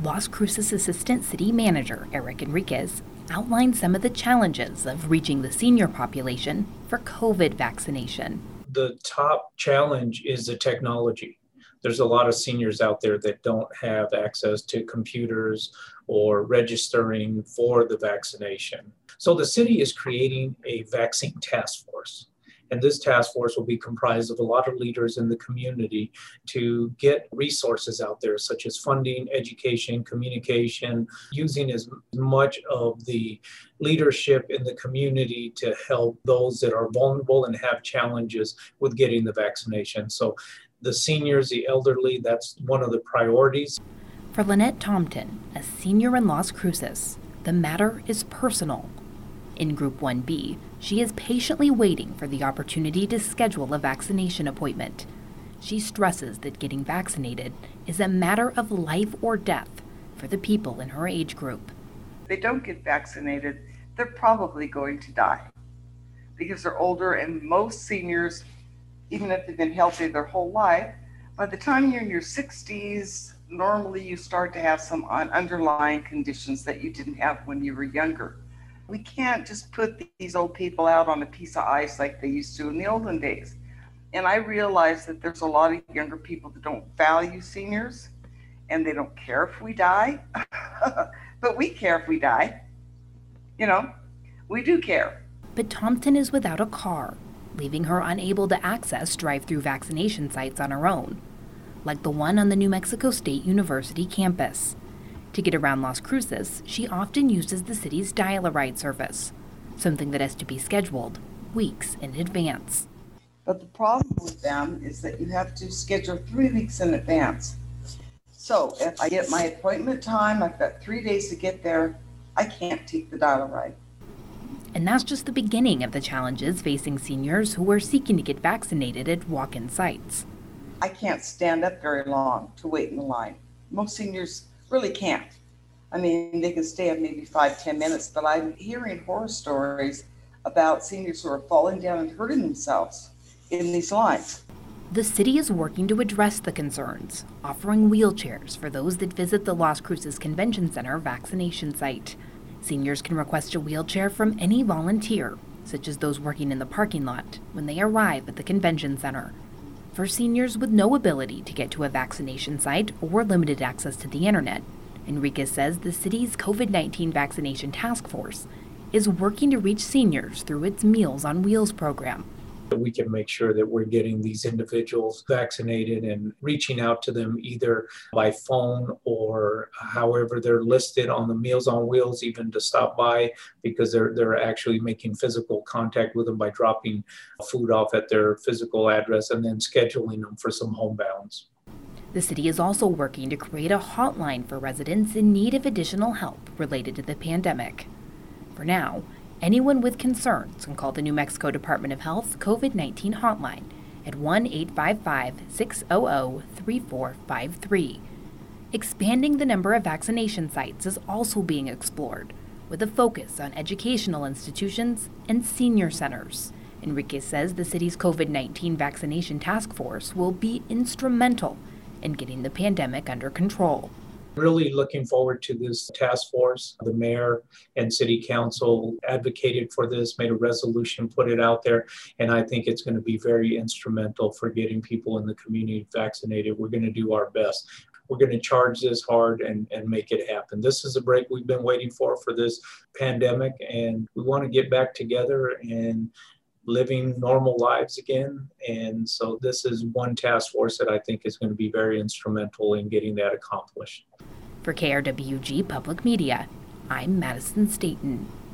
Las Cruces Assistant City Manager Eric Enriquez outlined some of the challenges of reaching the senior population for COVID vaccination. The top challenge is the technology. There's a lot of seniors out there that don't have access to computers or registering for the vaccination. So the city is creating a vaccine task force. And this task force will be comprised of a lot of leaders in the community to get resources out there, such as funding, education, communication, using as much of the leadership in the community to help those that are vulnerable and have challenges with getting the vaccination. So the seniors, the elderly, that's one of the priorities. For Lynette Tomton, a senior in Las Cruces, the matter is personal. In Group 1B, she is patiently waiting for the opportunity to schedule a vaccination appointment. She stresses that getting vaccinated is a matter of life or death for the people in her age group. If they don't get vaccinated, they're probably going to die because they're older, and most seniors, even if they've been healthy their whole life, by the time you're in your 60s, normally you start to have some underlying conditions that you didn't have when you were younger. We can't just put these old people out on a piece of ice like they used to in the olden days. And I realize that there's a lot of younger people that don't value seniors and they don't care if we die, but we care if we die. You know, we do care. But Thompson is without a car, leaving her unable to access drive-through vaccination sites on her own, like the one on the New Mexico State University campus. To get around Las Cruces, she often uses the city's dial-a-ride service, something that has to be scheduled weeks in advance. But the problem with them is that you have to schedule 3 weeks in advance. So if I get my appointment time, I've got 3 days to get there, I can't take the dial-a-ride. And that's just the beginning of the challenges facing seniors who are seeking to get vaccinated at walk-in sites. I can't stand up very long to wait in the line. Most seniors really can't. I mean, they can stay up maybe 5-10 minutes, but I'm hearing horror stories about seniors who are falling down and hurting themselves in these lines. The city is working to address the concerns, offering wheelchairs for those that visit the Las Cruces Convention Center vaccination site. Seniors can request a wheelchair from any volunteer, such as those working in the parking lot, when they arrive at the convention center. For seniors with no ability to get to a vaccination site or limited access to the internet, Enriquez says the city's COVID-19 vaccination task force is working to reach seniors through its Meals on Wheels program. We can make sure that we're getting these individuals vaccinated and reaching out to them either by phone or however they're listed on the Meals on Wheels, even to stop by, because they're actually making physical contact with them by dropping food off at their physical address and then scheduling them for some homebounds. The city is also working to create a hotline for residents in need of additional help related to the pandemic. For now, anyone with concerns can call the New Mexico Department of Health COVID-19 hotline at 1-855-600-3453. Expanding the number of vaccination sites is also being explored, with a focus on educational institutions and senior centers. Enriquez says the city's COVID-19 vaccination task force will be instrumental in getting the pandemic under control. Really looking forward to this task force. The mayor and city council advocated for this, made a resolution, put it out there, and I think it's going to be very instrumental for getting people in the community vaccinated. We're going to do our best. We're going to charge this hard and make it happen. This is a break we've been waiting for this pandemic, and we want to get back together and living normal lives again. And so this is one task force that I think is going to be very instrumental in getting that accomplished. For KRWG Public Media, I'm Madison Staten.